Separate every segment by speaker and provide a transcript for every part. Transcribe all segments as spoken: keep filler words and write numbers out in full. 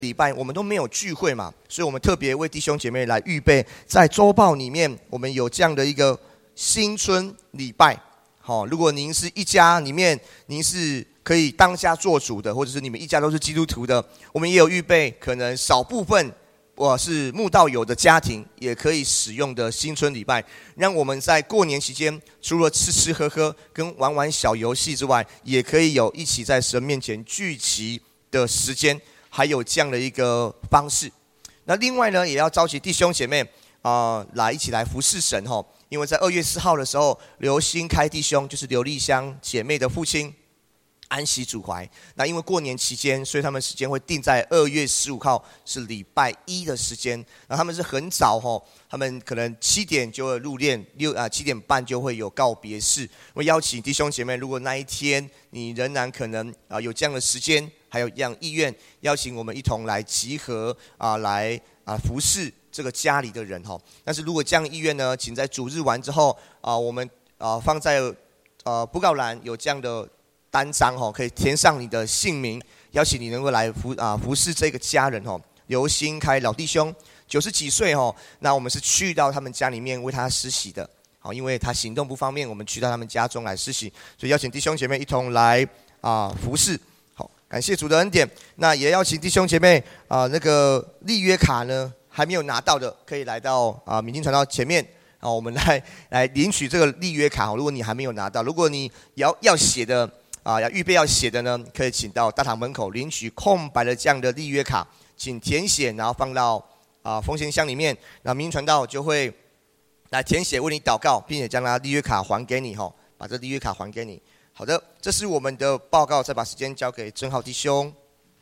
Speaker 1: 礼拜我们都没有聚会嘛，所以我们特别为弟兄姐妹来预备，在周报里面我们有这样的一个新春礼拜。好，如果您是一家里面，您是可以当家做主的，或者是你们一家都是基督徒的，我们也有预备，可能少部分我是慕道友的家庭也可以使用的新春礼拜，让我们在过年期间，除了吃吃喝喝跟玩玩小游戏之外，也可以有一起在神面前聚集的时间，还有这样的一个方式。那另外呢，也要召集弟兄姐妹啊、呃，来一起来服侍神哈。因为在二月四号的时候，刘新开弟兄就是刘丽香姐妹的父亲安息主怀。那因为过年期间，所以他们时间会定在二月十五号，是礼拜一的时间。然后他们是很早哈，他们可能七点就会入殓，六啊七点半就会有告别式。我邀请弟兄姐妹，如果那一天你仍然可能啊有这样的时间，还有这样意愿，邀请我们一同来集合啊，来啊服侍这个家里的人哈。但是如果这样意愿呢，请在主日完之后啊，我们啊放在呃布告栏有这样的单张哈，可以填上你的姓名，邀请你能够来服啊服侍这个家人哈。刘新开老弟兄九十几岁哈，那我们是去到他们家里面为他施洗的，好，因为他行动不方便，我们去到他们家中来施洗，所以邀请弟兄姐妹一同来啊服侍。好，感谢主的恩典。那也邀请弟兄姐妹啊，那个立约卡呢还没有拿到的，可以来到啊明经传道前面。啊，我们来来领取这个立约卡。如果你还没有拿到，如果你要要写的啊，要预备要写的呢，可以请到大堂门口领取空白的这样的立约卡，请填写，然后放到啊奉献箱里面。然后明经传道就会来填写，为你祷告，并且将他立约卡还给你哈，把这立约卡还给你。好的，这是我们的报告，再把时间交给曾浩弟兄。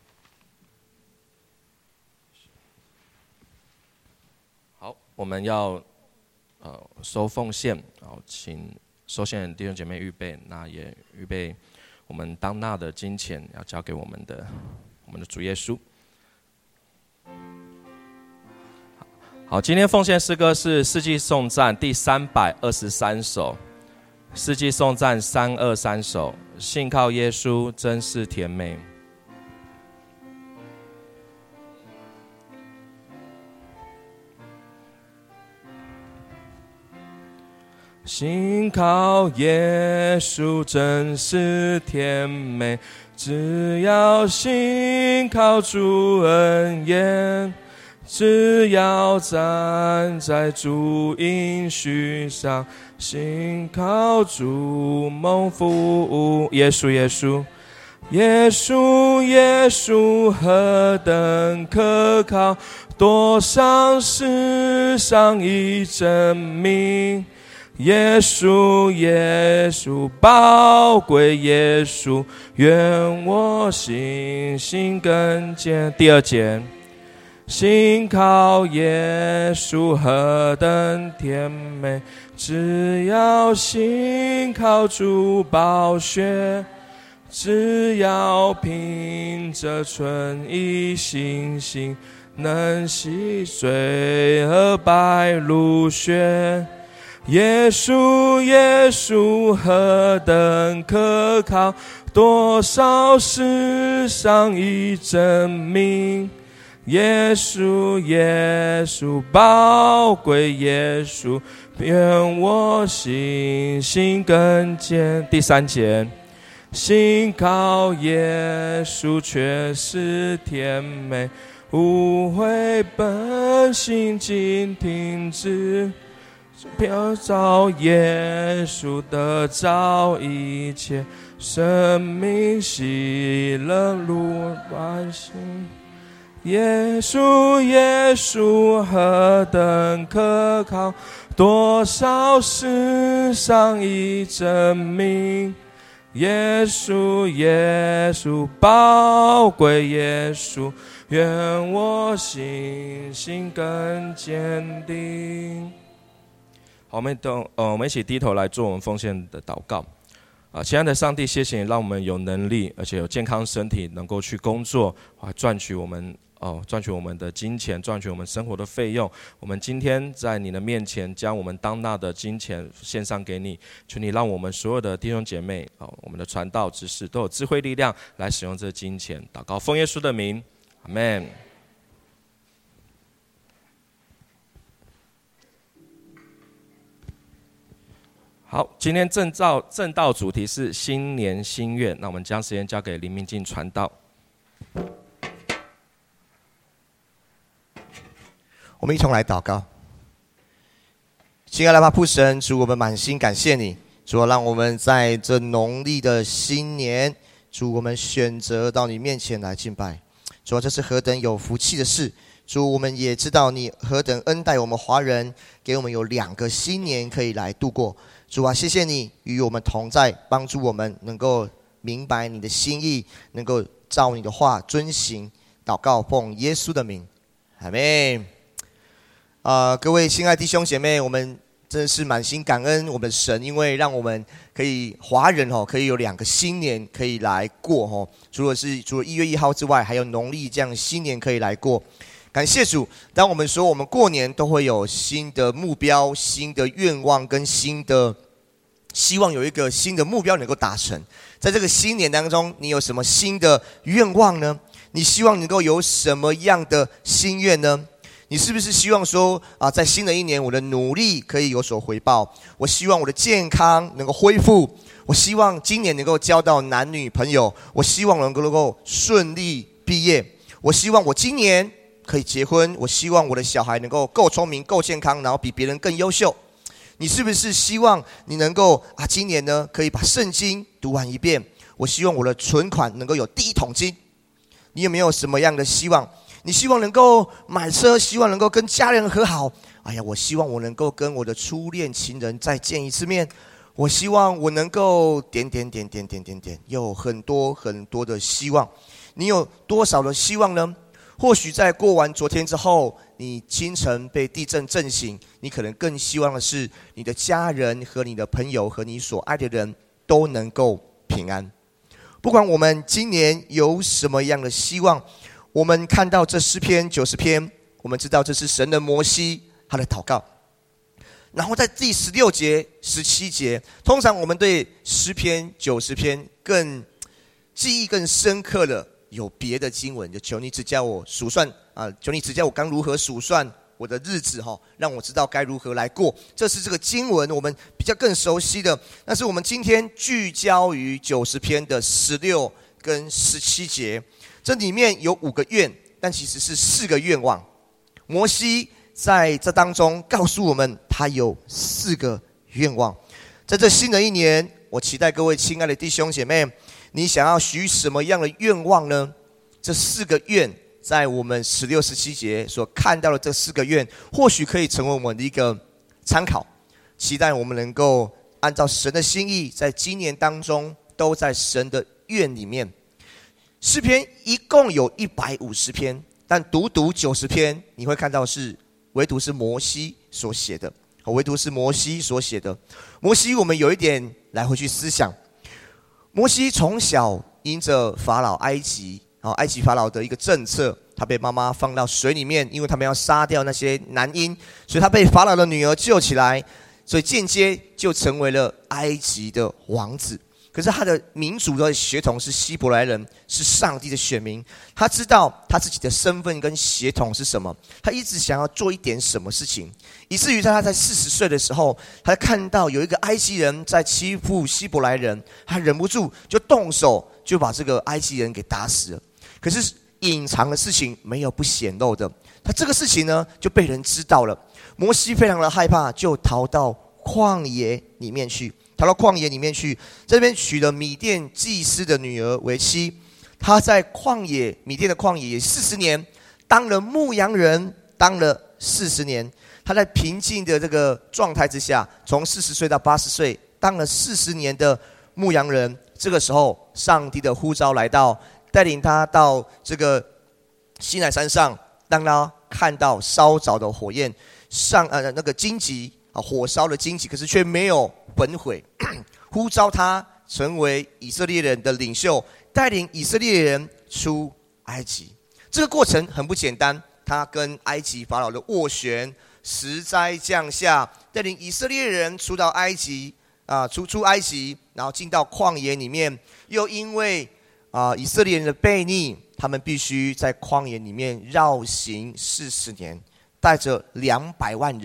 Speaker 2: 好，我们要。呃，收奉献，然后请收献的弟兄姐妹预备，那也预备我们当纳的金钱，要交给我们的我们的主耶稣。好，今天奉献诗歌是《四季颂赞》第三百二十三首，《四季颂赞》三二三首，信靠耶稣真是甜美。信靠耶稣真是甜美，只要信靠主恩言，只要站在主应许上，信靠主蒙福。耶稣耶稣耶稣耶稣何等可靠，多少世上已证明。耶稣耶稣宝贵耶稣，愿我信心更坚。第二节，信靠耶稣何等甜美，只要信靠主宝血，只要凭着纯一信心，能洗水和白如雪。耶稣耶稣何等可靠，多少世上已证明。耶稣耶稣宝贵耶稣，愿我信心更坚。第三节，信靠耶稣却是甜美，无悔本心尽停止，飘照耶稣得着一切，生命喜乐如暖心。耶稣耶稣何等可靠，多少世上已证明。耶稣耶稣宝贵耶稣，愿我信心更坚定。好，我们都呃，我们一起低头来做我们奉献的祷告。啊，亲爱的上帝，谢谢你让我们有能力，而且有健康身体，能够去工作，啊，赚取我们哦，赚取我们的金钱，赚取我们生活的费用。我们今天在你的面前，将我们当纳的金钱献上给你，求你让我们所有的弟兄姐妹，哦，我们的传道执事都有智慧力量来使用这金钱。祷告奉耶稣的名，阿们。 好，今天正道正道主题是新年新愿，那我们将时间交给林明进传道。
Speaker 1: 我们一同来祷告。亲爱的爸父神，主，我们满心感谢你，主，让我们在这农历的新年，主，我们选择到你面前来敬拜，主，这是何等有福气的事。主，我们也知道你何等恩待我们华人，给我们有两个新年可以来度过。主啊，谢谢你与我们同在，帮助我们能够明白你的心意，能够照你的话遵行。祷告奉耶稣的名，阿们。啊、呃，各位亲爱弟兄姐妹，我们真的是满心感恩我们的神，因为让我们可以华人哦，可以有两个新年可以来过哦。除了是除了一月一号之外，还有农历这样新年可以来过。感谢主，当我们说我们过年都会有新的目标、新的愿望跟新的希望，有一个新的目标能够达成。在这个新年当中，你有什么新的愿望呢？你希望能够有什么样的心愿呢？你是不是希望说啊，在新的一年，我的努力可以有所回报？我希望我的健康能够恢复，我希望今年能够交到男女朋友，我希望能够能够顺利毕业，我希望我今年可以结婚，我希望我的小孩能够够聪明、够健康，然后比别人更优秀。你是不是希望你能够啊，今年呢可以把圣经读完一遍？我希望我的存款能够有第一桶金。你有没有什么样的希望？你希望能够买车，希望能够跟家人和好。哎呀，我希望我能够跟我的初恋情人再见一次面。我希望我能够点点点点点点点，有很多很多的希望。你有多少的希望呢？或许在过完昨天之后，你清晨被地震震醒，你可能更希望的是你的家人和你的朋友和你所爱的人都能够平安。不管我们今年有什么样的希望，我们看到这诗篇九十篇，我们知道这是神的摩西他的祷告。然后在第十六节、十七节，通常我们对诗篇九十篇更记忆更深刻的有别的经文，就求你指教我数算啊，求你指教我刚如何数算我的日子哈，让我知道该如何来过。这是这个经文我们比较更熟悉的。但是我们今天聚焦于九十篇的十六跟十七节。这里面有五个愿，但其实是四个愿望。摩西在这当中告诉我们，他有四个愿望。在这新的一年，我期待各位亲爱的弟兄姐妹，你想要许什么样的愿望呢？这四个愿，在我们十六、十七节所看到的这四个愿，或许可以成为我们的一个参考。期待我们能够按照神的心意，在今年当中都在神的愿里面。诗篇一共有一百五十篇，但独读九十篇，你会看到是唯独是摩西所写的，唯独是摩西所写的。摩西，我们有一点来回去思想。摩西从小因着法老埃及，然后埃及法老的一个政策，他被妈妈放到水里面，因为他们要杀掉那些男婴，所以他被法老的女儿救起来，所以间接就成为了埃及的王子。可是他的民族的血统是希伯来人，是上帝的选民。他知道他自己的身份跟血统是什么，他一直想要做一点什么事情，以至于在他在四十岁的时候，他看到有一个埃及人在欺负希伯来人，他忍不住就动手，就把这个埃及人给打死了。可是隐藏的事情没有不显露的，他这个事情呢就被人知道了。摩西非常的害怕，就逃到旷野里面去。逃到旷野里面去，这边娶了米甸祭司的女儿为妻。他在旷野，米甸的旷野也四十年，当了牧羊人，当了四十年。他在平静的这个状态之下，从四十岁到八十岁，当了四十年的牧羊人。这个时候，上帝的呼召来到，带领他到这个西乃山上，让他看到烧着的火焰，上呃那个荆棘。啊，火烧了荆棘，可是却没有焚毁。呼召他成为以色列人的领袖，带领以色列人出埃及。这个过程很不简单，他跟埃及法老的斡旋，十灾降下，带领以色列人出到埃及啊，出出埃及，然后进到旷野里面。又因为啊以色列人的悖逆，他们必须在旷野里面绕行四十年，带着两百万人。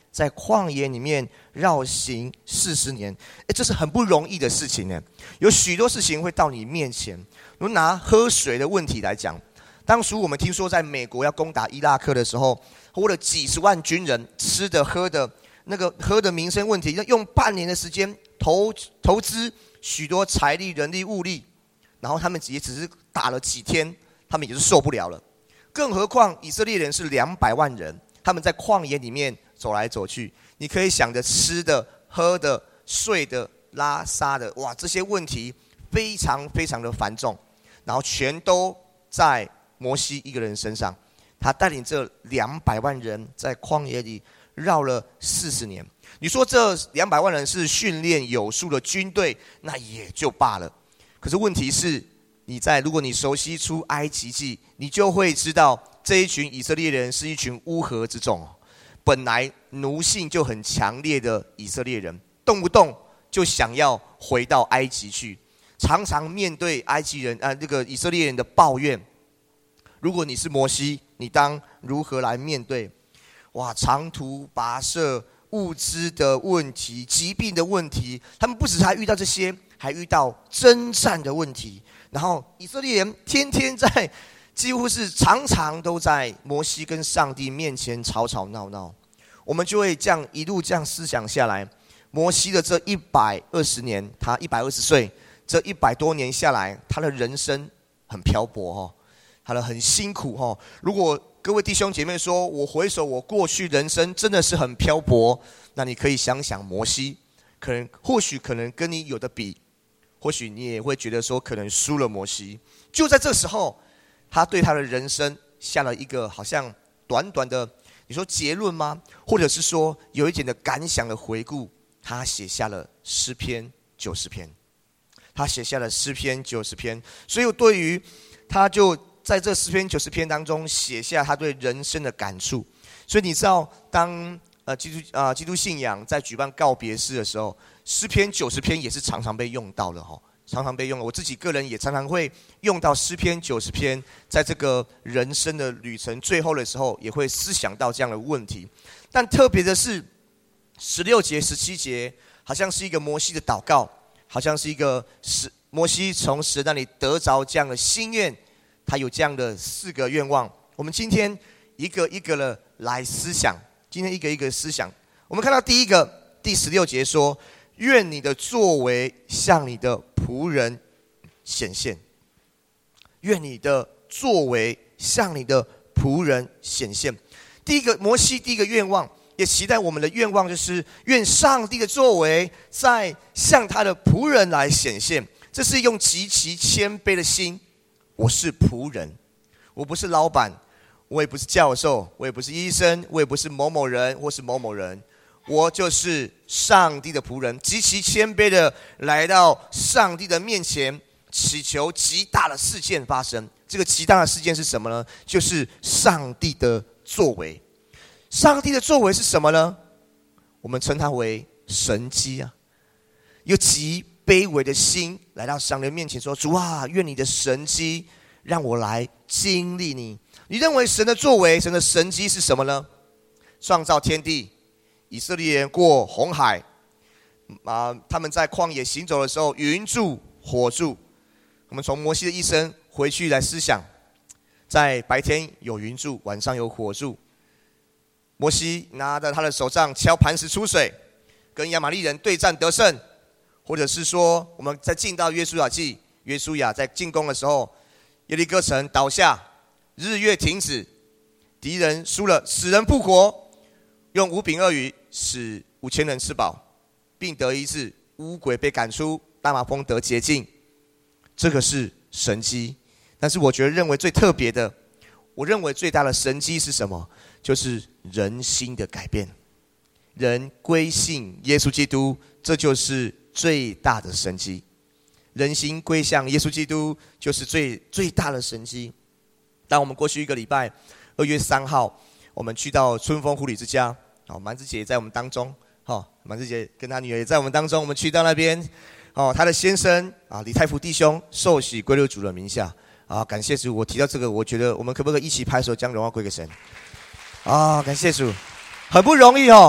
Speaker 1: 在旷野里面绕行四十年，哎，这是很不容易的事情呢。有许多事情会到你面前。如果拿喝水的问题来讲，当初我们听说在美国要攻打伊拉克的时候，为了几十万军人吃的喝的那个喝的民生问题，要用半年的时间投投资许多财力、人力、物力，然后他们也只是打了几天，他们也是受不了了。更何况以色列人是两百万人，他们在旷野里面走来走去，你可以想着吃的、喝的、睡的、拉撒的，哇，这些问题非常非常的繁重，然后全都在摩西一个人身上。他带领这两百万人在旷野里绕了四十年。你说这两百万人是训练有素的军队，那也就罢了。可是问题是，你在如果你熟悉出埃及记，你就会知道这一群以色列人是一群乌合之众。本来奴性就很强烈的以色列人，动不动就想要回到埃及去，常常面对埃及人啊、呃、这个以色列人的抱怨。如果你是摩西，你当如何来面对？哇，长途跋涉、物资的问题、疾病的问题，他们不只还遇到这些，还遇到征战的问题。然后以色列人天天在，几乎是常常都在摩西跟上帝面前吵吵闹闹。我们就会这样一路这样思想下来，摩西的这一百二十年，他一百二十岁，这一百多年下来，他的人生很漂泊哦。他的很辛苦哈。如果各位弟兄姐妹说，我回首我过去人生真的是很漂泊，那你可以想想摩西，可能或许可能跟你有的比，或许你也会觉得说可能输了摩西。就在这时候，他对他的人生下了一个好像短短的，你说结论吗？或者是说有一点的感想的回顾，他写下了诗篇九十篇，他写下了诗篇九十篇，所以对于他就。在这诗篇九十篇当中写下他对人生的感触。所以你知道，当呃基督啊、呃、基督信仰在举办告别式的时候，诗篇九十篇也是常常被用到的哈，常常被用的。我自己个人也常常会用到诗篇九十篇，在这个人生的旅程最后的时候，也会思想到这样的问题。但特别的是，十六节、十七节好像是一个摩西的祷告，好像是一个摩西从神那里得着这样的心愿。他有这样的四个愿望，我们今天一个一个的来思想。今天一个一个思想，我们看到第一个第十六节说：“愿你的作为向你的仆人显现。”愿你的作为向你的仆人显现。第一个摩西第一个愿望，也期待我们的愿望就是：愿上帝的作为在向他的仆人来显现。这是用极其谦卑的心。我是仆人，我不是老板，我也不是教授，我也不是医生，我也不是某某人或是某某人，我就是上帝的仆人，极其谦卑的来到上帝的面前，祈求极大的事件发生。这个极大的事件是什么呢？就是上帝的作为。上帝的作为是什么呢？我们称它为神迹啊，有极卑微的心来到上帝的面前说：“主啊，愿你的神迹让我来经历你。”你认为神的作为、神的神迹是什么呢？创造天地，以色列人过红海，啊，他们在旷野行走的时候，云柱火柱。我们从摩西的一生回去来思想，在白天有云柱，晚上有火柱。摩西拿着他的手杖敲磐石出水，跟亚玛力人对战得胜。或者是说，我们在进到约书亚记，约书亚在进攻的时候，耶利哥城倒下，日月停止，敌人输了，死人复活，用五饼二鱼使五千人吃饱，并得医治，污鬼被赶出，大麻风得洁净。这个是神迹。但是我觉得认为最特别的，我认为最大的神迹是什么？就是人心的改变，人归信耶稣基督，这就是最大的神迹。人心归向耶稣基督，就是最最大的神迹。当我们过去一个礼拜，二月三号，我们去到春风护理之家，好，蛮子姐也在我们当中，好，蛮子姐跟她女儿也在我们当中，我们去到那边，哦，她的先生啊，李太福弟兄受洗归入主的名下，啊，感谢主。我提到这个，我觉得我们可不可以一起拍手，将荣耀归给神？啊，感谢主，很不容易哦。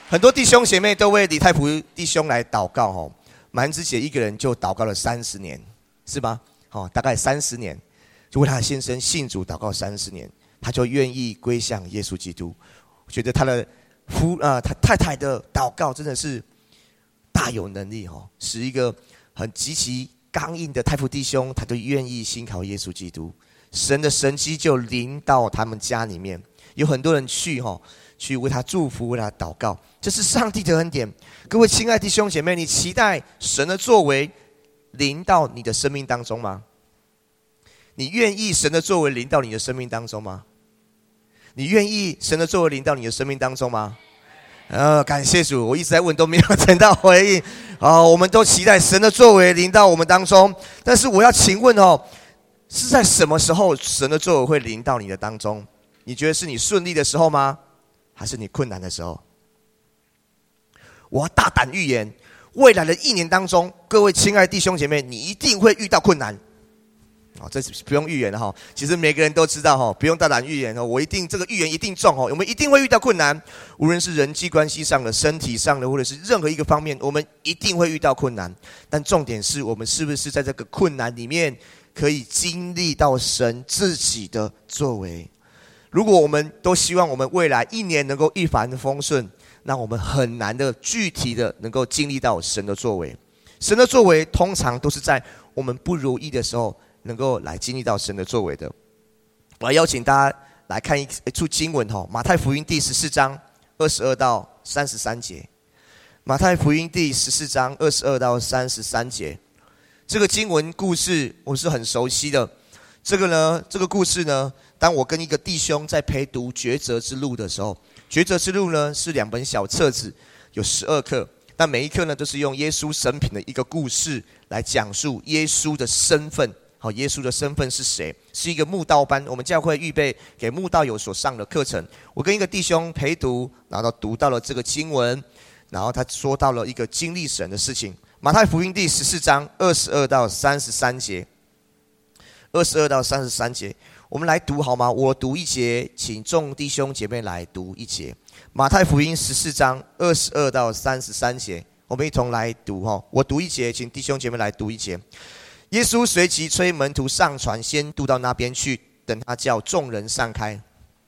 Speaker 1: 很多弟兄姐妹都为李太福弟兄来祷告哦。蛮子姐一个人就祷告了三十年，是吗？哦，大概三十年，就为他的先生信主祷告三十年，他就愿意归向耶稣基督。我觉得他的夫啊、呃，他太太的祷告真的是大有能力哦，使一个很极其刚硬的太福弟兄，他就愿意信靠耶稣基督，神的神迹就临到他们家里面，有很多人去哈、哦，去为他祝福，为他祷告，这是上帝的恩典。各位亲爱的弟兄姐妹，你期待神的作为临到你的生命当中吗？你愿意神的作为临到你的生命当中吗？你愿意神的作为临到你的生命当中吗？呃，感谢主，我一直在问都没有得到回应。哦，我们都期待神的作为临到我们当中，但是我要请问哦，是在什么时候神的作为会临到你的当中？你觉得是你顺利的时候吗？还是你困难的时候？我要大胆预言，未来的一年当中，各位亲爱的弟兄姐妹，你一定会遇到困难。哦，这是不用预言的哈，其实每个人都知道哈，不用大胆预言哦。我一定这个预言一定中哦，我们一定会遇到困难，无论是人际关系上的、身体上的，或者是任何一个方面，我们一定会遇到困难。但重点是我们是不是在这个困难里面可以经历到神自己的作为？如果我们都希望我们未来一年能够一帆风顺，那我们很难的具体的能够经历到神的作为。神的作为通常都是在我们不如意的时候能够来经历到神的作为的。我要邀请大家来看一处经文哈，马太福音第十四章二十二到三十三节。马太福音第十四章二十二到三十三节，这个经文故事我是很熟悉的。这个呢，这个故事呢，当我跟一个弟兄在陪读抉择之路的时候，抉择之路呢是两本小册子，有十二课。但每一课呢，都是用耶稣生平的一个故事来讲述耶稣的身份。好，耶稣的身份是谁？是一个慕道班，我们教会预备给慕道友所上的课程。我跟一个弟兄陪读，然后读到了这个经文，然后他说到了一个经历神的事情。马太福音第十四章二十二到三十三节，二十二到三十三节，我们来读好吗？我读一节，请众弟兄姐妹来读一节。马太福音十四章二十二到三十三节，我们一同来读哈。我读一节，请弟兄姐妹来读一节。耶稣随即催门徒上船，先渡到那边去，等他叫众人散开。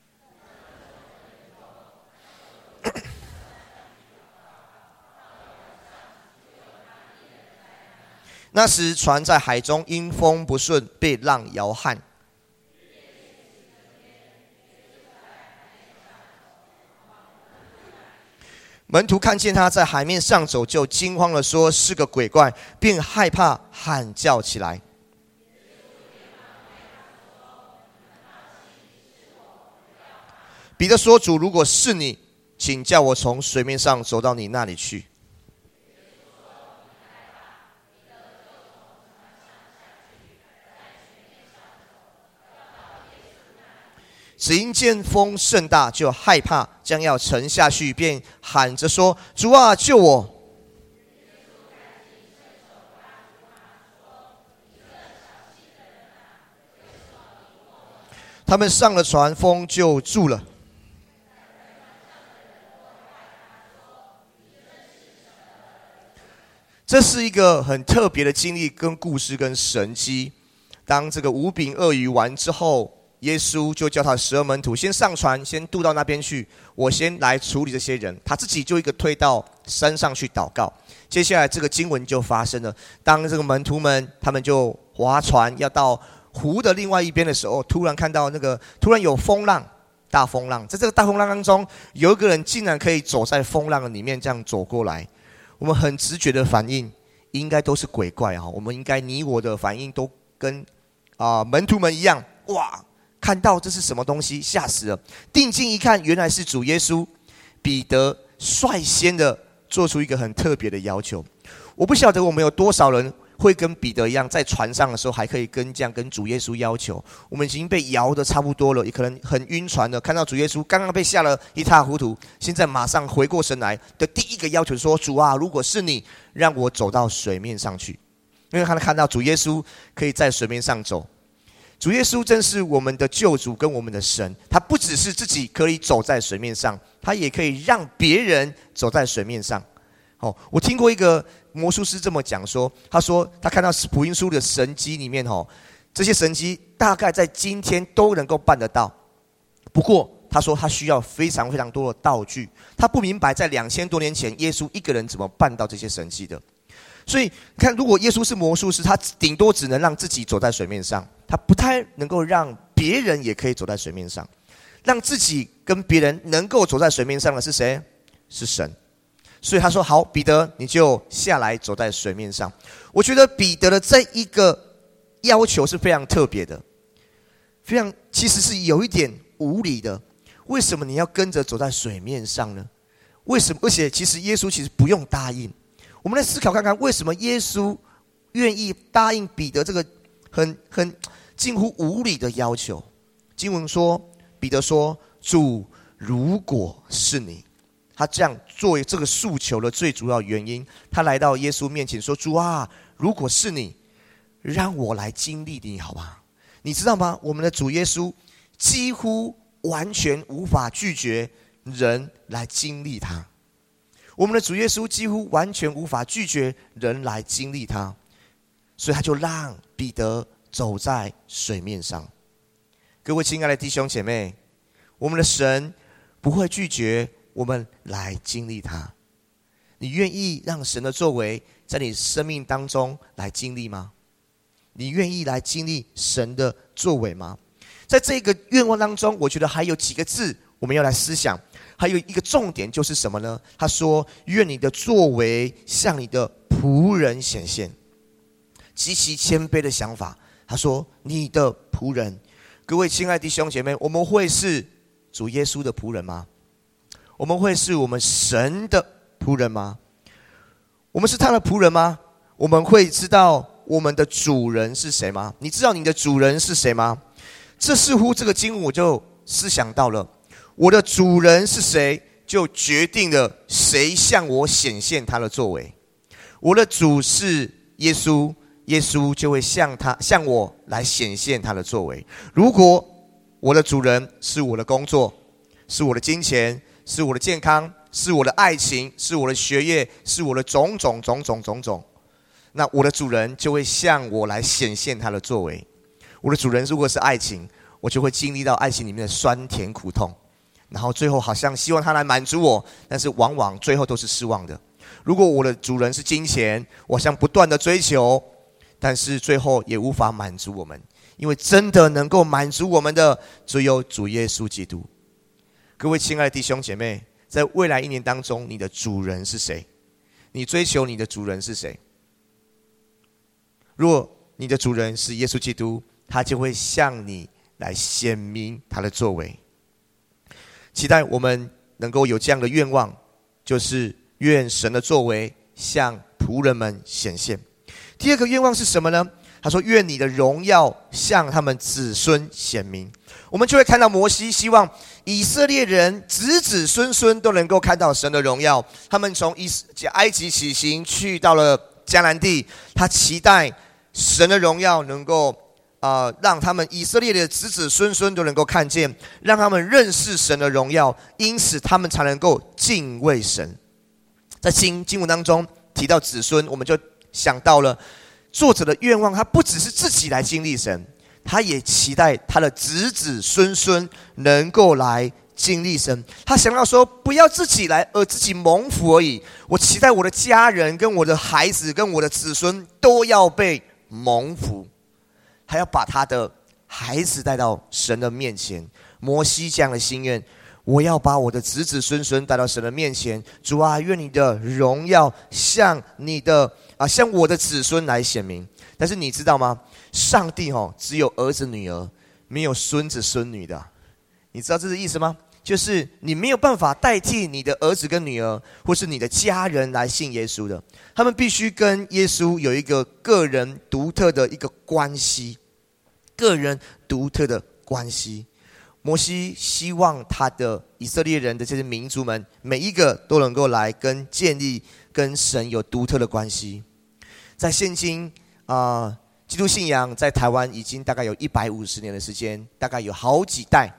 Speaker 1: 那时船在海中因风不顺，被浪摇撼。门徒看见他在海面上走，就惊慌地说是个鬼怪，并害怕喊叫起来。彼得说：主，如果是你，请叫我从水面上走到你那里去。只因见风甚大，就害怕，将要沉下去，便喊着说：主啊，救我！他们上了船，风就住了。这是一个很特别的经历跟故事跟神迹。当这个五饼二鱼完之后，耶稣就叫他十二门徒先上船，先渡到那边去，我先来处理这些人。他自己就一个退到山上去祷告。接下来这个经文就发生了，当这个门徒们他们就划船要到湖的另外一边的时候，突然看到那个突然有风浪，大风浪。在这个大风浪当中，有一个人竟然可以走在风浪的里面这样走过来。我们很直觉的反应应该都是鬼怪啊！我们应该你我的反应都跟啊、呃、门徒们一样，哇！看到这是什么东西，吓死了。定睛一看，原来是主耶稣。彼得率先的做出一个很特别的要求。我不晓得我们有多少人会跟彼得一样，在船上的时候还可以跟这样跟主耶稣要求。我们已经被摇得差不多了，也可能很晕船了。看到主耶稣刚刚被吓了一塌糊涂，现在马上回过神来的第一个要求说：主啊，如果是你，让我走到水面上去。因为他看到主耶稣可以在水面上走。主耶稣真是我们的救主跟我们的神，他不只是自己可以走在水面上， 他也可以让别人走在水面上。哦，我听过一个魔术师这么讲说，他说他看到福音书的神迹里面，哦，这些神迹大概在今天都能够办得到。不过他说他需要非常非常多的道具，他不明白在两千多年前耶稣一个人怎么办到这些神迹的。所以看，如果耶稣是魔术师，他顶多只能让自己走在水面上，他不太能够让别人也可以走在水面上。让自己跟别人能够走在水面上的是谁？是神。所以他说：“好，彼得，你就下来走在水面上。”我觉得彼得的这一个要求是非常特别的，非常其实是有一点无理的。为什么你要跟着走在水面上呢？为什么？而且其实耶稣其实不用答应。我们来思考看看，为什么耶稣愿意答应彼得这个很很近乎无理的要求？经文说，彼得说：“主，如果是你。”他这样作为这个诉求的最主要原因，他来到耶稣面前说：“主啊，如果是你，让我来经历你好吗？”你知道吗？我们的主耶稣几乎完全无法拒绝人来经历他。我们的主耶稣几乎完全无法拒绝人来经历他，所以他就让彼得走在水面上。各位亲爱的弟兄姐妹，我们的神不会拒绝我们来经历他。你愿意让神的作为在你生命当中来经历吗？你愿意来经历神的作为吗？在这个愿望当中，我觉得还有几个字我们要来思想，还有一个重点就是什么呢？他说：“愿你的作为向你的仆人显现。”极其谦卑的想法。他说：“你的仆人。”各位亲爱的弟兄姐妹，我们会是主耶稣的仆人吗？我们会是我们神的仆人吗？我们是他的仆人吗？我们会知道我们的主人是谁吗？你知道你的主人是谁吗？这似乎这个经文我就思想到了，我的主人是谁，就决定了谁向我显现他的作为。我的主是耶稣，耶稣就会向他向我来显现他的作为。如果我的主人是我的工作，是我的金钱，是我的健康，是我的爱情，是我的学业，是我的种种种种种种，那我的主人就会向我来显现他的作为。我的主人如果是爱情，我就会经历到爱情里面的酸甜苦痛，然后最后好像希望他来满足我，但是往往最后都是失望的。如果我的主人是金钱，我想不断的追求，但是最后也无法满足我们，因为真的能够满足我们的只有主耶稣基督。各位亲爱的弟兄姐妹，在未来一年当中，你的主人是谁？你追求你的主人是谁？若你的主人是耶稣基督，他就会向你来显明他的作为。期待我们能够有这样的愿望，就是愿神的作为向仆人们显现。第二个愿望是什么呢？他说：“愿你的荣耀向他们子孙显明。”我们就会看到摩西希望以色列人子子孙孙都能够看到神的荣耀。他们从埃及起行，去到了迦南地，他期待神的荣耀能够、呃、让他们以色列的子子孙孙都能够看见，让他们认识神的荣耀，因此他们才能够敬畏神。在经经文当中提到子孙，我们就想到了作者的愿望，他不只是自己来经历神，他也期待他的子子孙孙能够来经历神。他想要说，不要自己来而自己蒙福而已，我期待我的家人跟我的孩子跟我的子孙都要被蒙福，还要把他的孩子带到神的面前。摩西这样的心愿，我要把我的子子孙孙带到神的面前。主啊，愿你的荣耀向你的啊，向我的子孙来显明。但是你知道吗？上帝哦，只有儿子女儿，没有孙子孙女的。你知道这是意思吗？就是你没有办法代替你的儿子跟女儿，或是你的家人来信耶稣的。他们必须跟耶稣有一个个人独特的一个关系，个人独特的关系。摩西希望他的以色列人的这些民族们，每一个都能够来跟建立跟神有独特的关系。在现今啊、呃，基督信仰在台湾已经大概有一百五十年的时间，大概有好几代，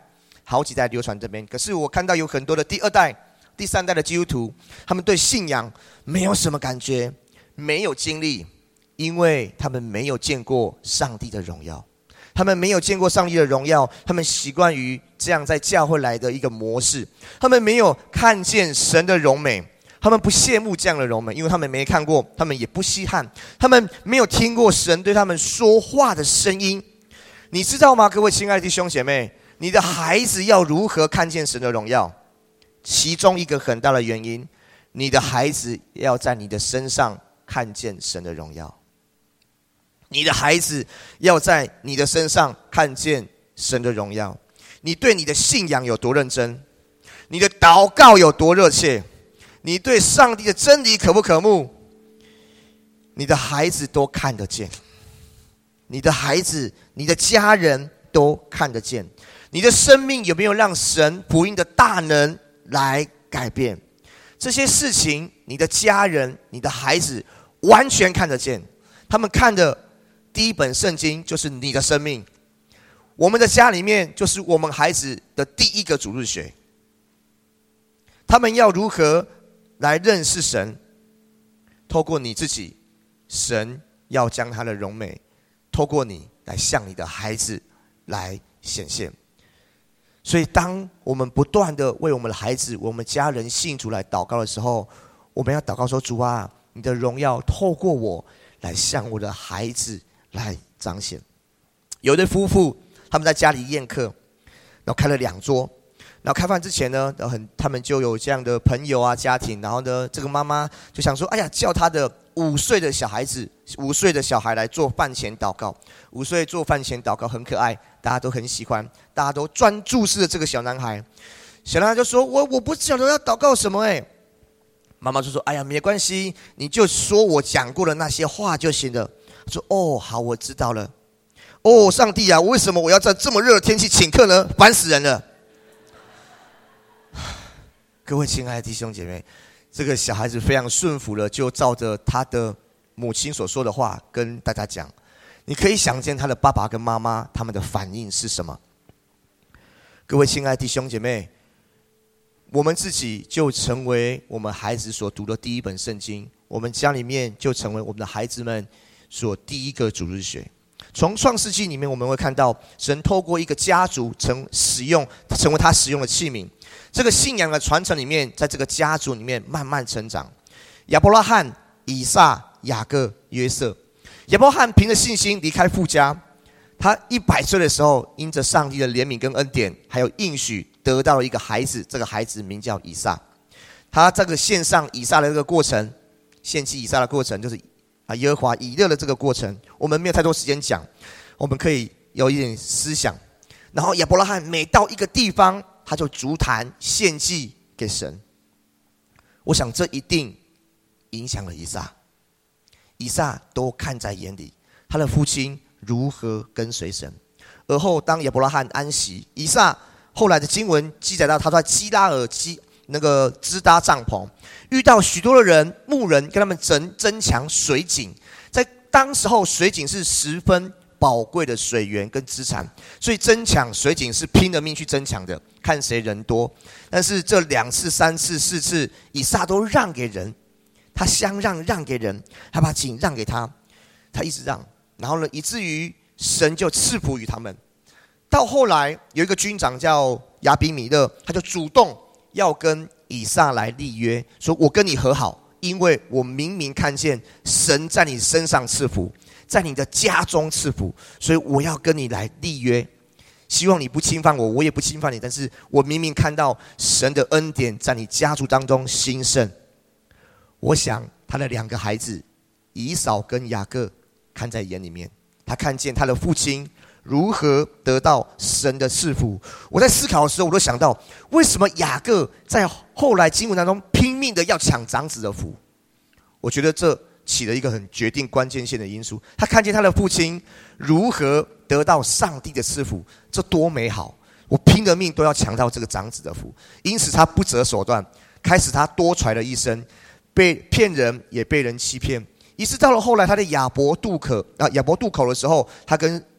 Speaker 1: 好几代流传这边。可是我看到有很多的第二代、第三代的基督徒，他们对信仰没有什么感觉，没有经历，因为他们没有见过上帝的荣耀。他们没有见过上帝的荣耀，他们习惯于这样在教会来的一个模式，他们没有看见神的荣美，他们不羡慕这样的荣美，因为他们没看过，他们也不稀罕，他们没有听过神对他们说话的声音。你知道吗，各位亲爱的弟兄姐妹，你的孩子要如何看见神的荣耀？其中一个很大的原因，你的孩子要在你的身上看见神的荣耀。你的孩子要在你的身上看见神的荣耀。你对你的信仰有多认真？你的祷告有多热切？你对上帝的真理渴不渴慕？你的孩子都看得见。你的孩子、你的家人都看得见。你的生命有没有让神福音的大能来改变？这些事情，你的家人、你的孩子完全看得见。他们看的第一本圣经就是你的生命，我们的家里面就是我们孩子的第一个主日学。他们要如何来认识神？透过你自己，神要将他的荣美透过你来向你的孩子来显现。所以当我们不断的为我们的孩子、我们家人信主来祷告的时候，我们要祷告说，主啊，你的荣耀透过我来向我的孩子来彰显。有的夫妇他们在家里宴客，然后开了两桌，然后开饭之前呢，很他们就有这样的朋友啊家庭，然后呢，这个妈妈就想说，哎呀，叫他的五岁的小孩子，五岁的小孩来做饭前祷告。五岁做饭前祷告很可爱，大家都很喜欢，大家都专注视着这个小男孩。小男孩就说，我我不晓得要祷告什么哎。妈妈就说，哎呀，没关系，你就说我讲过的那些话就行了。他说，哦，好，我知道了。哦，上帝啊，为什么我要在这么热的天气请客呢？烦死人了！各位亲爱的弟兄姐妹，这个小孩子非常顺服了，就照着他的母亲所说的话跟大家讲。你可以想见他的爸爸跟妈妈他们的反应是什么？各位亲爱的弟兄姐妹，我们自己就成为我们孩子所读的第一本圣经，我们家里面就成为我们的孩子们所第一个主日学。从创世纪里面我们会看到，神透过一个家族成使用成为他使用的器皿，这个信仰的传承里面，在这个家族里面慢慢成长。亚伯拉罕、以撒、雅各、约瑟。亚伯拉罕凭着信心离开父家，他一百岁的时候，因着上帝的怜悯跟恩典还有应许，得到了一个孩子，这个孩子名叫以撒。他这个献上以撒的这个过程，献祭以撒的过程，就是啊耶和华以勒的这个过程，我们没有太多时间讲，我们可以有一点思想。然后亚伯拉罕每到一个地方，他就筑坛献祭给神。我想这一定影响了以撒，以撒都看在眼里，他的父亲如何跟随神。而后当亚伯拉罕安息，以撒后来的经文记载到，他在基拉尔基那个支搭帐篷，遇到许多的人牧人跟他们争争抢水井。在当时候，水井是十分宝贵的水源跟资产，所以争抢水井是拼了命去争抢的，看谁人多。但是这两次、三次、四次，以撒都让给人，他相让让给人，他把井让给他，他一直让，然后呢，以至于神就赐福于他们。到后来有一个军长叫亚比米勒，他就主动要跟以撒来立约，说我跟你和好，因为我明明看见神在你身上赐福，在你的家中赐福，所以我要跟你来立约，希望你不侵犯我，我也不侵犯你，但是我明明看到神的恩典在你家族当中兴盛。我想他的两个孩子以扫跟雅各看在眼里面，他看见他的父亲如何得到神的赐福。我在思考的时候，我都想到，为什么雅各在后来经文当中拼命的要抢长子的福？我觉得这起了一个很决定关键性的因素。他看见他的父亲如何得到上帝的赐福，这多美好！我拼了命都要抢到这个长子的福，因此他不择手段，开始他多舛了一生，被骗人也被人欺骗。一直到了后来，他的亚伯渡口啊，亚伯渡口的时候，他跟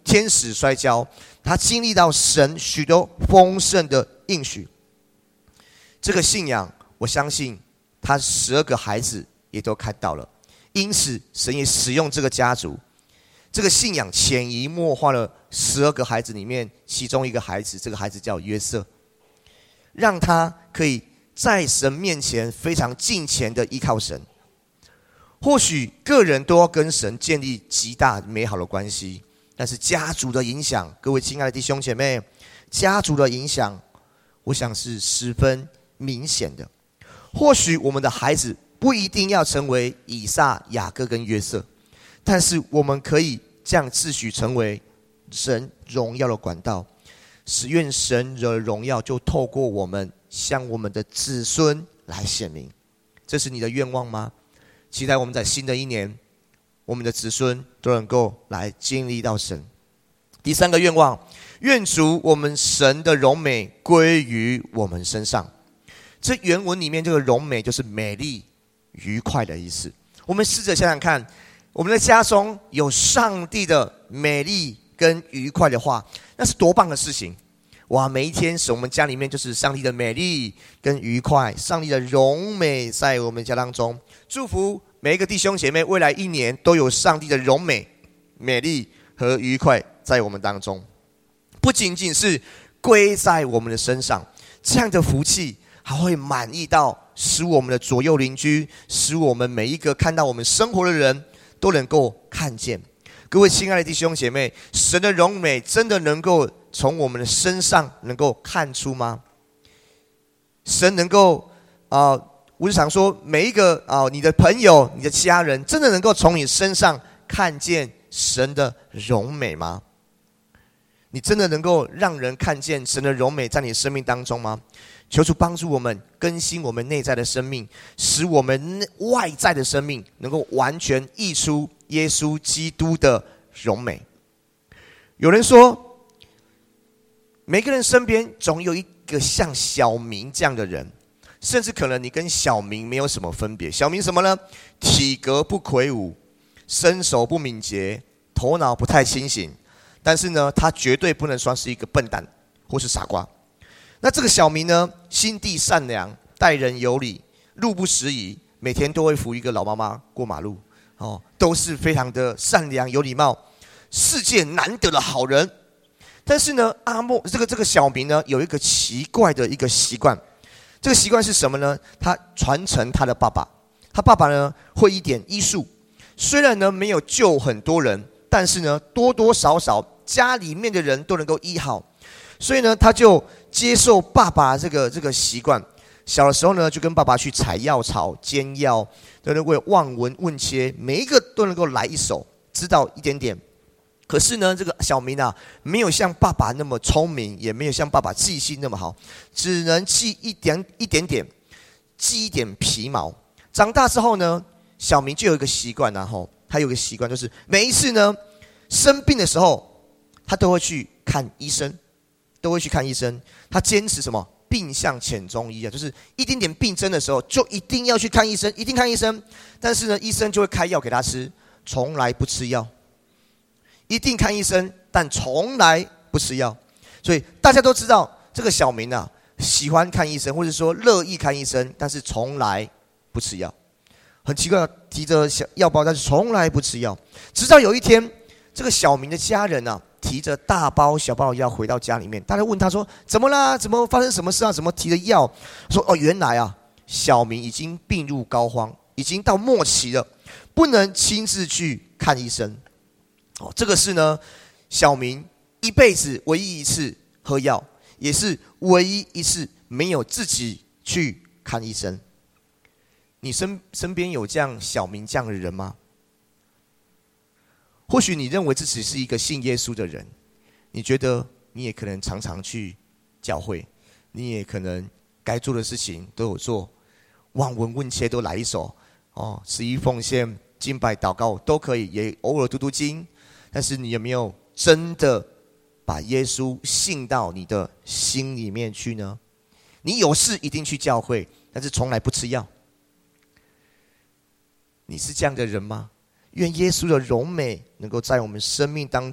Speaker 1: 天使摔跤，他经历到神许多丰盛的应许。这个信仰，我相信他十二个孩子也都看到了，因此神也使用这个家族，这个信仰潜移默化了十二个孩子里面其中一个孩子，这个孩子叫约瑟，让他可以在神面前非常敬虔的依靠神。或许个人都要跟神建立极大美好的关系，但是家族的影响，各位亲爱的弟兄姐妹，家族的影响我想是十分明显的。或许我们的孩子不一定要成为以撒、雅各跟约瑟，但是我们可以这样自诩成为神荣耀的管道，使愿神的荣耀就透过我们向我们的子孙来显明。这是你的愿望吗？期待我们在新的一年，我们的子孙都能够来经历到神。第三个愿望，愿主我们神的荣美归于我们身上。这原文里面这个荣美就是美丽、愉快的意思。我们试着想想看，我们的家中有上帝的美丽跟愉快的话，那是多棒的事情！哇，每一天使我们家里面就是上帝的美丽跟愉快，上帝的荣美在我们家当中。祝福每一个弟兄姐妹，未来一年都有上帝的荣美、美丽和愉快在我们当中，不仅仅是归在我们的身上，这样的福气还会满意到使我们的左右邻居，使我们每一个看到我们生活的人都能够看见。各位亲爱的弟兄姐妹，神的荣美真的能够从我们的身上能够看出吗？神能够啊、呃，我就想说，每一个啊、呃，你的朋友、你的家人，真的能够从你身上看见神的荣美吗？你真的能够让人看见神的荣美在你生命当中吗？求主帮助我们更新我们内在的生命，使我们外在的生命能够完全溢出耶稣基督的荣美。有人说，每个人身边总有一个像小明这样的人，甚至可能你跟小明没有什么分别。小明什么呢？体格不魁梧，身手不敏捷，头脑不太清醒，但是呢，他绝对不能算是一个笨蛋或是傻瓜。那这个小明呢，心地善良，待人有礼，路不拾遗，每天都会扶一个老妈妈过马路，哦，都是非常的善良有礼貌，世界难得的好人。但是呢，阿莫这个这个小明呢，有一个奇怪的一个习惯。这个习惯是什么呢？他传承他的爸爸，他爸爸呢会一点医术，虽然呢没有救很多人，但是呢多多少少家里面的人都能够医好。所以呢，他就接受爸爸这个这个习惯。小的时候呢，就跟爸爸去采药草、煎药，都能够望闻问切，每一个都能够来一手，知道一点点。可是呢，这个小明啊，没有像爸爸那么聪明，也没有像爸爸记性那么好，只能记一点一点点，记一点皮毛。长大之后呢，小明就有一个习惯啊，吼，他有一个习惯，就是每一次呢生病的时候，他都会去看医生。都会去看医生，他坚持什么？病向浅中医啊，就是一点点病症的时候，就一定要去看医生，一定看医生。但是呢，医生就会开药给他吃，从来不吃药。一定看医生，但从来不吃药。所以大家都知道，这个小明啊，喜欢看医生，或者说乐意看医生，但是从来不吃药。很奇怪，提着小药包，但是从来不吃药。直到有一天，这个小明的家人啊，提着大包小包的药回到家里面，大家问他说：“怎么啦？怎么发生什么事啊？怎么提着药？”说：“哦，原来啊，小明已经病入膏肓，已经到末期了，不能亲自去看医生。”哦，这个是呢，小明一辈子唯一一次喝药，也是唯一一次没有自己去看医生。你身身边有这样小明这样的人吗？或许你认为自己是一个信耶稣的人，你觉得你也可能常常去教会，你也可能该做的事情都有做，望闻问切都来一手，哦，十一奉献、敬拜、祷告都可以，也偶尔读读经。但是你有没有真的把耶稣信到你的心里面去呢？你有事一定去教会，但是从来不吃药。你是这样的人吗？愿耶稣的荣美能够在我们生命当中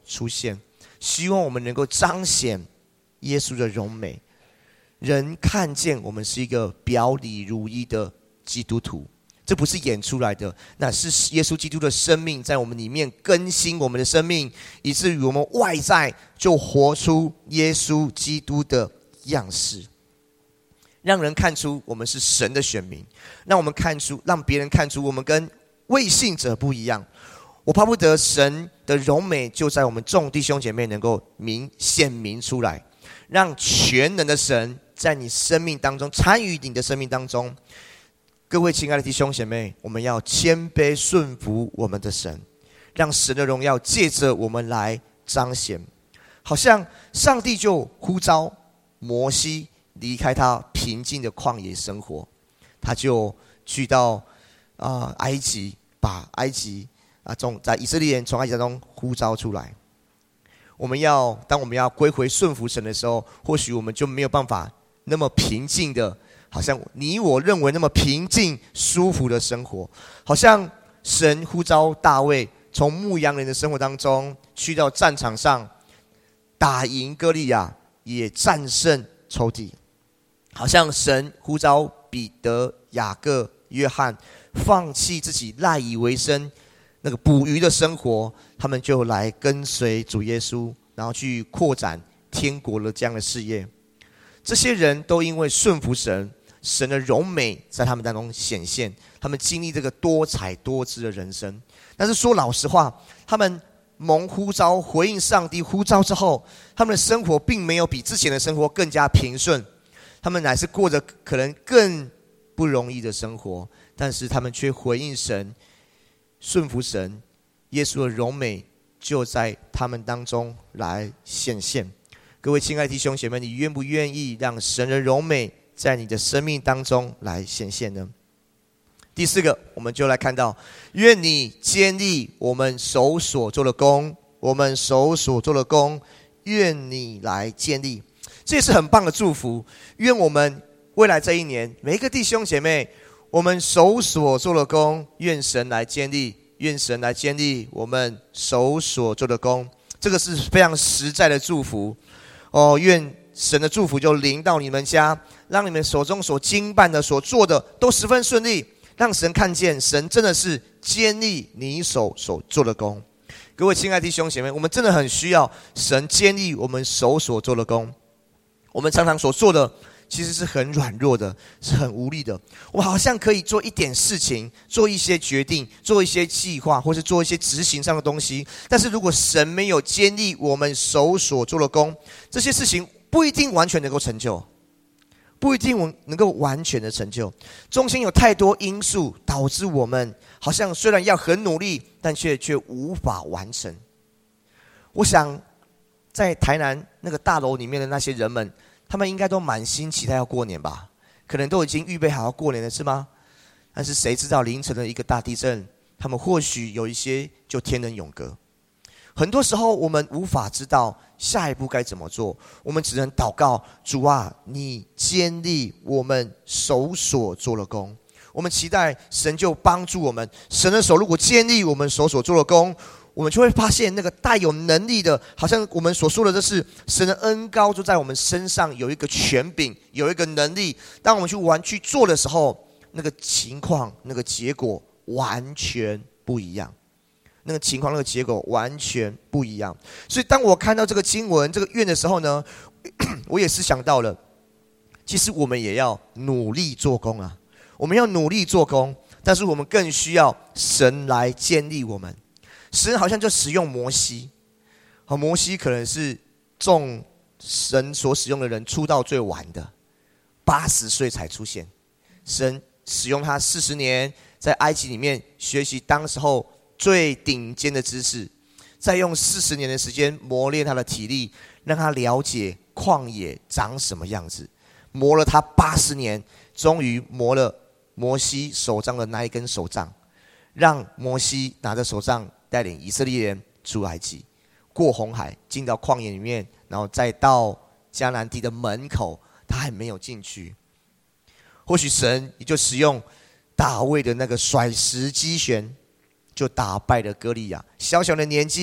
Speaker 1: 出现，希望我们能够彰显耶稣的荣美，人看见我们是一个表里如一的基督徒。这不是演出来的，那是耶稣基督的生命在我们里面更新我们的生命，以至于我们外在就活出耶稣基督的样式，让人看出我们是神的选民，让我们看出，让别人看出我们跟未信者不一样。我巴不得神的荣美就在我们众弟兄姐妹能够明显明出来，让全能的神在你生命当中，参与你的生命当中。各位亲爱的弟兄姐妹，我们要谦卑顺服我们的神，让神的荣耀借着我们来彰显。好像上帝就呼召摩西离开他平静的旷野生活，他就去到、呃、埃及，把埃及、啊、从在以色列人从埃及当中呼召出来。我们要当我们要归回顺服神的时候，或许我们就没有办法那么平静的，好像你我认为那么平静舒服的生活。好像神呼召大卫从牧羊人的生活当中去到战场上，打赢歌利亚，也战胜仇敌。好像神呼召彼得、雅各、约翰放弃自己赖以为生那个捕鱼的生活，他们就来跟随主耶稣，然后去扩展天国的这样的事业。这些人都因为顺服神，神的荣美在他们当中显现，他们经历这个多彩多姿的人生。但是说老实话，他们蒙呼召回应上帝呼召之后，他们的生活并没有比之前的生活更加平顺，他们乃是过着可能更不容易的生活，但是他们却回应神，顺服神，耶稣的荣美就在他们当中来显现。各位亲爱的弟兄姐妹，你愿不愿意让神的荣美在你的生命当中来显现呢？第四个，我们就来看到，愿你坚立我们手所做的工，我们手所做的工，愿你来坚立。这也是很棒的祝福。愿我们未来这一年，每一个弟兄姐妹，我们手所做的工，愿神来坚立，愿神来坚立我们手所做的工。这个是非常实在的祝福哦。愿神的祝福就临到你们家，让你们手中所经办的、所做的都十分顺利，让神看见神真的是坚立你手所做的工。各位亲爱的弟兄姐妹，我们真的很需要神坚立我们手所做的工。我们常常所做的其实是很软弱的，是很无力的。我们好像可以做一点事情，做一些决定，做一些计划，或是做一些执行上的东西，但是如果神没有坚立我们手所做的工，这些事情不一定完全能够成就，不一定能够完全的成就。中间有太多因素导致我们好像虽然要很努力，但却却无法完成。我想在台南那个大楼里面的那些人们，他们应该都满心期待要过年吧，可能都已经预备好要过年了，是吗？但是谁知道凌晨的一个大地震，他们或许有一些就天人永隔。很多时候我们无法知道下一步该怎么做，我们只能祷告，主啊，你坚立我们手所做的工。我们期待神就帮助我们，神的手如果坚立我们手所做的工，我们就会发现那个带有能力的，好像我们所说的这是神的恩膏就在我们身上有一个权柄，有一个能力。当我们去玩去做的时候，那个情况那个结果完全不一样，那个情况那个结果完全不一样。所以当我看到这个经文这个愿的时候呢，我也是想到了，其实我们也要努力做工啊，我们要努力做工，但是我们更需要神来建立我们。神好像就使用摩西，摩西可能是众神所使用的人出道最晚的，八十岁才出现。神使用他四十年，在埃及里面学习当时候最顶尖的知识，再用四十年的时间磨练他的体力，让他了解旷野长什么样子。磨了他八十年，终于磨了摩西手杖的那一根手杖，让摩西拿着手杖带领以色列人出埃及，过红海，进到旷野里面，然后再到迦南地的门口，他还没有进去。或许神也就使用大卫的那个甩石击拳，就打败了歌利亚。小小的年纪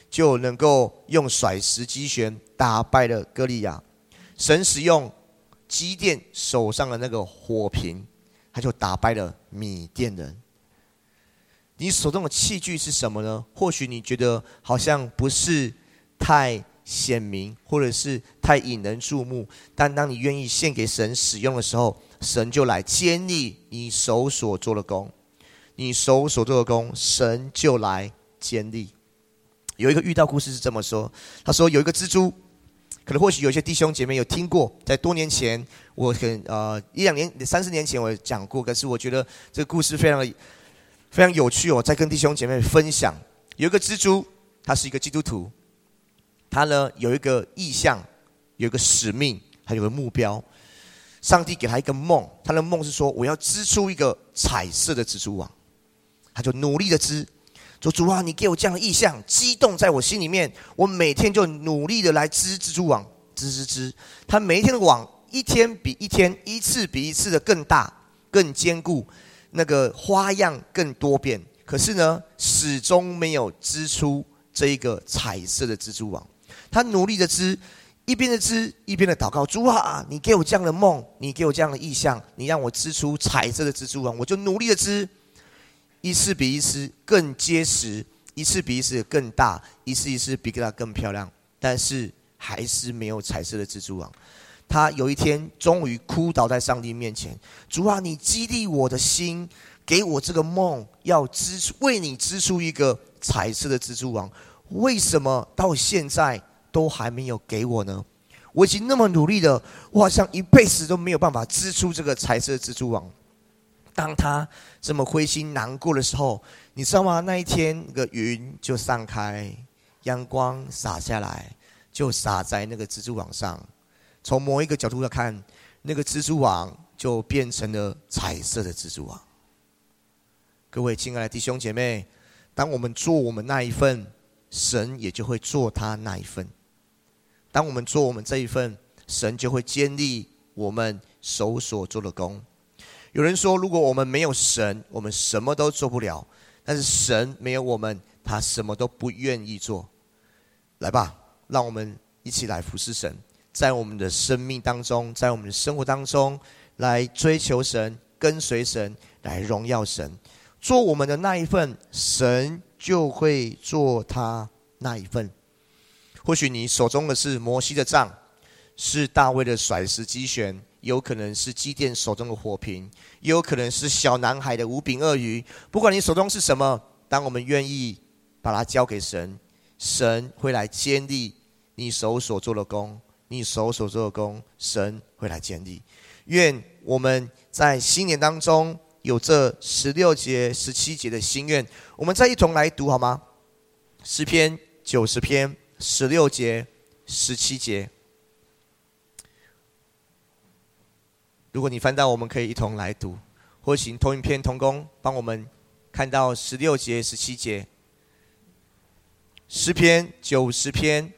Speaker 1: 就能够用甩石击拳打败了歌利亚。神使用基甸手上的那个火瓶，他就打败了米甸人。你手中的器具是什么呢？或许你觉得好像不是太显明，或者是太引人注目，但当你愿意献给神使用的时候，神就来坚立你手所做的工。你手所做的工，神就来坚立。有一个遇到故事是这么说，他说有一个蜘蛛，可能或许有些弟兄姐妹有听过，在多年前，我可能呃一两年、三四年前我讲过，可是我觉得这个故事非常的非常有趣，我再跟弟兄姐妹分享。有一个蜘蛛，他是一个基督徒，他呢有一个意向，有一个使命，还有个目标。上帝给他一个梦，他的梦是说我要织出一个彩色的蜘蛛网，他就努力的织。说主啊，你给我这样的意象，激动在我心里面，我每天就努力的来织蜘蛛网，织织织。他每一天的网，一天比一天，一次比一次的更大、更坚固，那个花样更多变。可是呢，始终没有织出这一个彩色的蜘蛛网。他努力的织，一边的织，一边的祷告：主啊，你给我这样的梦，你给我这样的意象，你让我织出彩色的蜘蛛网，我就努力的织。一次比一次更结实，一次比一次更大，一次一次比它更漂亮，但是还是没有彩色的蜘蛛网。他有一天终于哭倒在上帝面前：主啊，你激励我的心，给我这个梦，要织出为你织出一个彩色的蜘蛛网，为什么到现在都还没有给我呢？我已经那么努力了，我好像一辈子都没有办法织出这个彩色的蜘蛛网。当他这么灰心难过的时候，你知道吗？那一天那个云就散开，阳光洒下来，就洒在那个蜘蛛网上。从某一个角度来看，那个蜘蛛网就变成了彩色的蜘蛛网。各位亲爱的弟兄姐妹，当我们做我们那一份，神也就会做他那一份。当我们做我们这一份，神就会坚立我们手所做的工。有人说，如果我们没有神，我们什么都做不了。但是神没有我们，他什么都不愿意做。来吧，让我们一起来服侍神，在我们的生命当中，在我们的生活当中，来追求神，跟随神，来荣耀神。做我们的那一份，神就会做他那一份。或许你手中的是摩西的杖，是大卫的甩石击拳，有可能是基甸手中的火瓶，也有可能是小男孩的五饼二鱼。不管你手中是什么，当我们愿意把它交给神，神会来坚立你手所做的工，你手所做的工，神会来坚立。愿我们在新年当中有这十六节、十七节的心愿，我们再一同来读好吗？诗篇九十篇十六节、十七节。如果你翻到，我们可以一同来读，或请投影片同工帮我们看到十六节、十七节。诗篇九十篇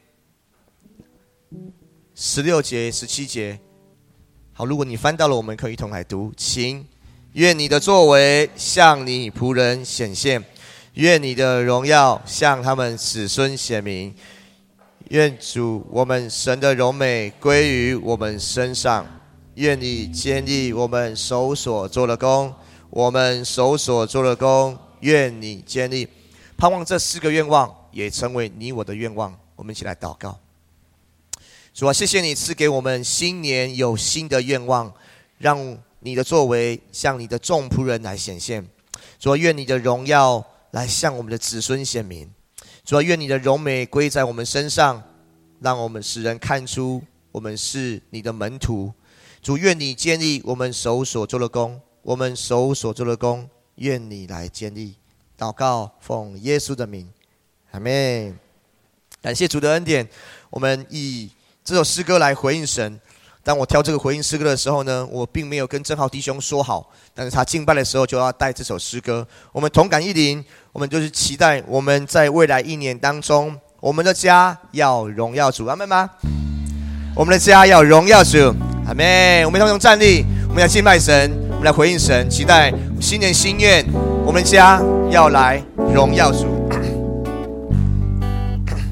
Speaker 1: 十六节、十七节。好，如果你翻到了，我们可以一同来读。请，愿你的作为向你仆人显现，愿你的荣耀向他们子孙显明。愿主我们神的荣美归于我们身上。愿你坚立我们手所做的工，我们手所做的工，愿你坚立。盼望这四个愿望也成为你我的愿望。我们一起来祷告。主啊，谢谢你赐给我们新年有新的愿望，让你的作为向你的众仆人来显现。主啊，愿你的荣耀来向我们的子孙显明。主啊，愿你的荣美归在我们身上，让我们使人看出我们是你的门徒。主，愿你坚立我们手所做的工，我们手所做的工，愿你来坚立。祷告奉耶稣的名，阿们。感谢主的恩典，我们以这首诗歌来回应神。当我挑这个回应诗歌的时候呢，我并没有跟正浩弟兄说好，但是他敬拜的时候就要带这首诗歌。我们同感一灵，我们就是期待我们在未来一年当中，我们的家要荣耀主，阿们吗？我们的家要荣耀主，阿们。我们同站立，我们来敬拜神，我们来回应神，期待新年心愿，我们的家要来荣耀主。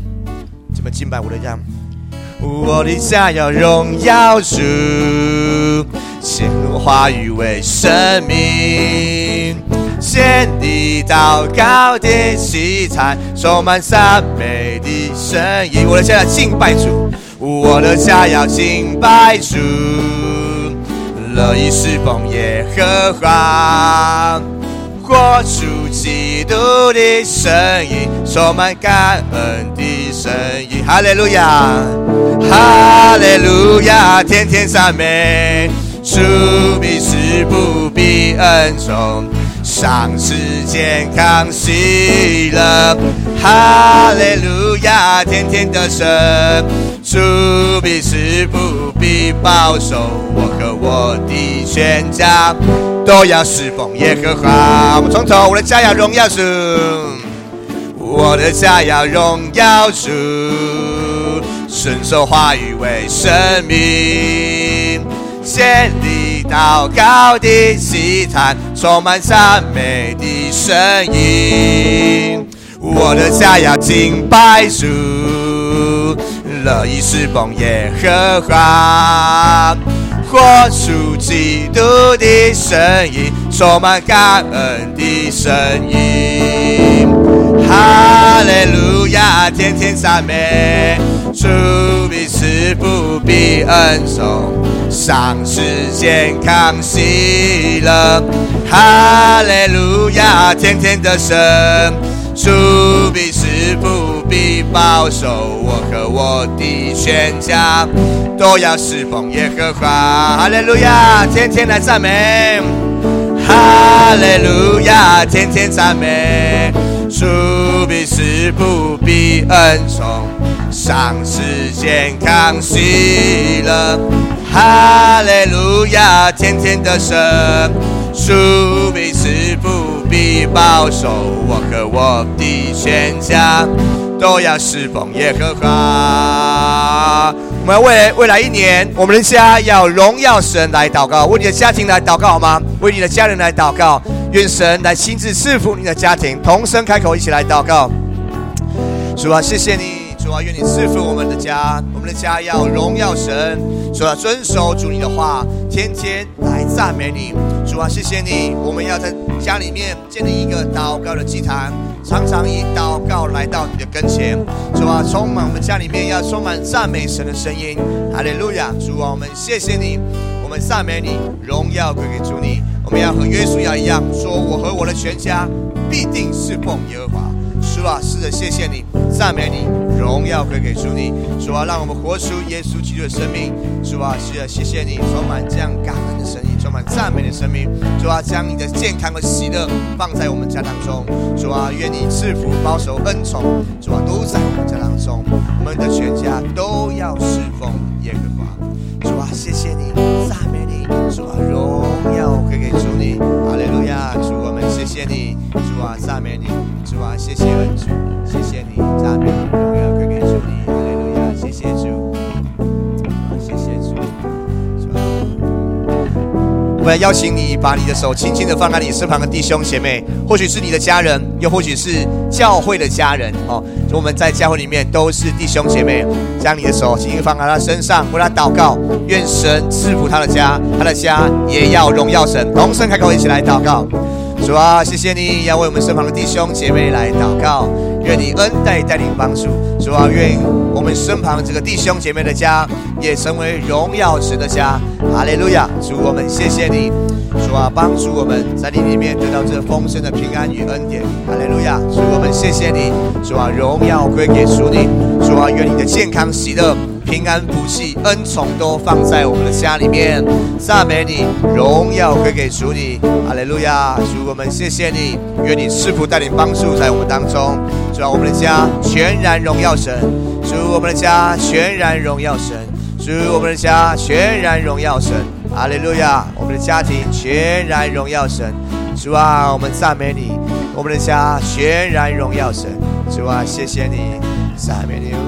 Speaker 1: 怎么敬拜我的家？我的家要荣耀主，显露话语为生命，献你祷告的器材，充满赞美的声音。我的家要敬拜主，我的家要敬拜主，乐意侍奉耶和华，活出基督的声音，充满感恩的声音。哈利路亚，哈利路亚，天天赞美主，必是不必恩宠，赏赐健康喜乐。哈利路亚，天天得胜，主必是不必保守，我和我的全家都要侍奉耶和华。我们从头，我的家要荣耀主，我的家要荣耀主，顺受话语为生命，献你祷告的祭坛，充满赞美的声音。我的家要敬拜主，乐意侍奉耶和华，活出基督的声音，充满感恩的声音。哈利路亚，天天赞美主，必是不必恩宠，赏赐健康喜乐。哈利路亚，天天得胜，主必是不必保守，我和我的全家都要侍奉耶和华。哈利路亚，天天来赞美。哈利路亚，天天赞美主，必是不必恩宠，赏赐健康喜乐。哈利路亚，天天得胜，主必是不必保守，我和我的全家都要侍奉耶和华。我们为未来一年，我们的家要荣耀神来祷告，为你的家庭来祷告好吗？为你的家人来祷告，愿神来亲自赐福你的家庭。同声开口，一起来祷告。主啊，谢谢你，主啊，愿你赐福我们的家，我们的家要荣耀神。主啊，遵守主你的话，天天来赞美你。主啊，谢谢你，我们要在家里面建立一个祷告的祭坛，常常以祷告来到你的跟前。主啊，充满我们家里面要充满赞美神的声音。哈利路亚！主啊，我们谢谢你，我们赞美你，荣耀归给主你。我们要和约书亚一样，说我和我的全家必定侍奉耶和华。主啊，是的，谢谢你，赞美你，荣耀归给主你。主啊，让我们活出耶稣基督的生命。主啊，是的，谢谢你，充满这样感恩的声音，充满赞美的生命。主啊，将你的健康和喜乐放在我们家当中。主啊，愿你赐福、保守、恩宠，主啊，都在我们家当中。我们的全家都要侍奉耶和华。主啊，谢谢你，赞美你。主啊，荣耀归给主你。哈利路亚！主，我们谢谢你。主啊，赞美你。主啊，谢谢恩主，谢谢你，赞美你，荣耀归给主你。哈利路亚！谢谢主，谢谢主。主啊，我要邀请你把你的手轻轻的放在你身旁的弟兄姐妹，或许是你的家人，又或许是教会的家人哦。我们在教会里面都是弟兄姐妹，将你的手轻轻放在他身上，为他祷告，愿神赐福他的家，他的家也要荣耀神。同声开口，一起来祷告。主啊，谢谢你，要为我们身旁的弟兄姐妹来祷告，愿你恩待带领帮助。主啊，愿我们身旁这个弟兄姐妹的家也成为荣耀神的家。哈利路亚！主，我们谢谢你。主啊，帮助我们在你里面得到这丰盛的平安与恩典。哈利路亚！主，我们谢谢你。主啊，荣耀归给主你。主啊，愿你的健康喜乐、平安福气、恩宠都放在我们的家里面。赞美你，荣耀归给主你。哈利路亚！主，我们谢谢你，愿你赐福带领帮助在我们当中。主啊，我们的家全然荣耀神。主，我们的家全然荣耀神。主，我们的家全然荣耀神。哈利路亚！我们的家庭全然荣耀神。主啊，我们赞美你，我们的家全然荣耀神。主啊，谢谢你，赞美你。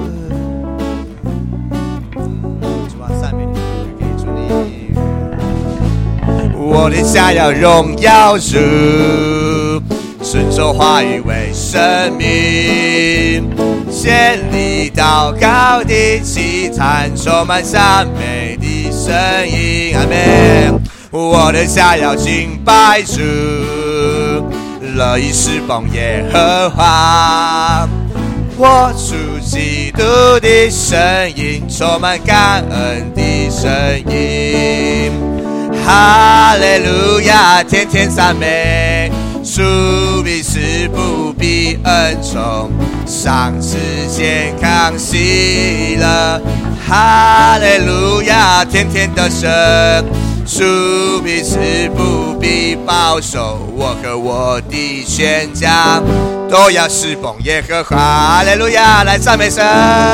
Speaker 1: 主啊，赞美你，给主你。我的家要荣耀主，顺受话语为生命， 献礼祷告的祈坛，充满赞美的声音。阿们。我的家要敬拜主，乐意侍奉耶和华。我主基督的声音，充满感恩的声音。哈利路亚，天天赞美。主必赐福必恩宠，赏赐健康喜乐。哈利路亚，天天得胜。主必赐福必保守，我和我的全家都要侍奉耶和华。哈利路亚，来赞美神。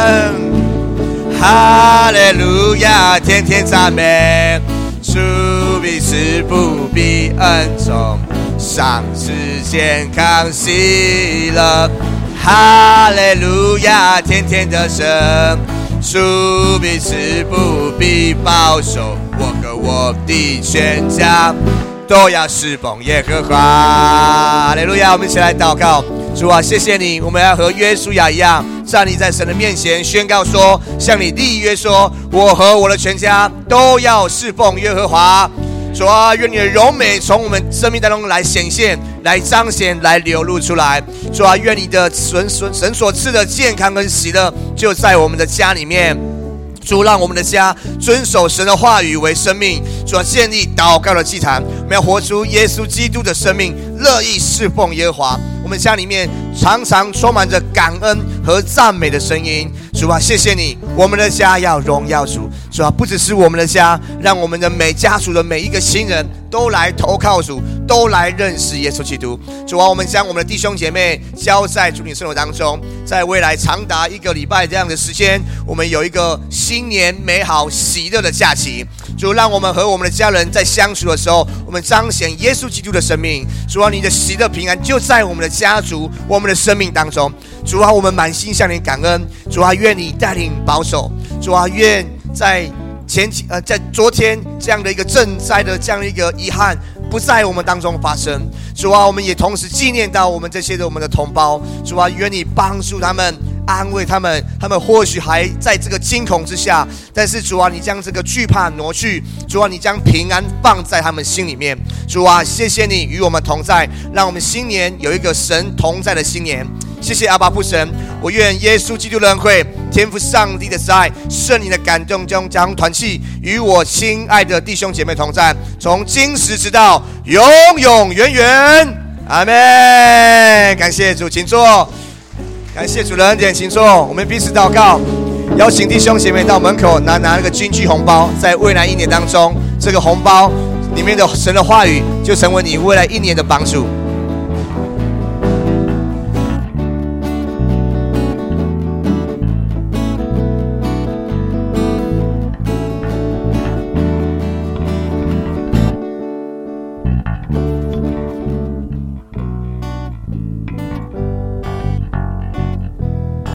Speaker 1: 哈利路亚，天天赞美。主必赐福必恩宠，赏赐健康喜乐。哈利路亚，天天得胜。主必赐福必保守，我和我的全家都要侍奉耶和华。哈利路亚，我们一起来祷告。主啊，谢谢你，我们要和约书亚一样站立在神的面前，宣告说，向你立约说，我和我的全家都要侍奉耶和华。主啊，愿你的荣美从我们生命当中来显现，来彰显，来流露出来。主啊，愿你的神神所赐的健康跟喜乐就在我们的家里面。主，让我们的家遵守神的话语为生命。主啊，建立祷告的祭坛，我们要活出耶稣基督的生命，乐意侍奉耶和华。我们家里面常常充满着感恩和赞美的声音。主啊，谢谢你，我们的家要荣耀主。主啊，不只是我们的家，让我们的每家族的每一个新人都来投靠主，都来认识耶稣基督。主啊，我们将我们的弟兄姐妹交在主你圣所当中，在未来长达一个礼拜这样的时间，我们有一个新年美好喜乐的假期。主，让我们和我们的家人在相处的时候，我们彰显耶稣基督的生命。主啊，你的喜乐平安就在我们的家族，我们的生命当中。主啊，我们满心向你感恩。主啊，愿你带领保守。主啊，愿在前几呃，在昨天这样的一个赈灾的这样的一个遗憾不在我们当中发生。主啊，我们也同时纪念到我们这些的我们的同胞。主啊，愿你帮助他们，安慰他们，他们或许还在这个惊恐之下，但是主啊，你将这个惧怕挪去。主啊，你将平安放在他们心里面。主啊，谢谢你与我们同在，让我们新年有一个神同在的新年。谢谢阿爸父神，我愿耶稣基督的恩惠、天父上帝的慈爱、圣灵的感动将将团契与我亲爱的弟兄姐妹同在，从今时直到永永远远。阿们。感谢主，请坐。感谢主的恩典，请坐。我们彼此祷告，邀请弟兄姐妹到门口拿拿那个军具红包，在未来一年当中，这个红包里面的神的话语就成为你未来一年的帮助。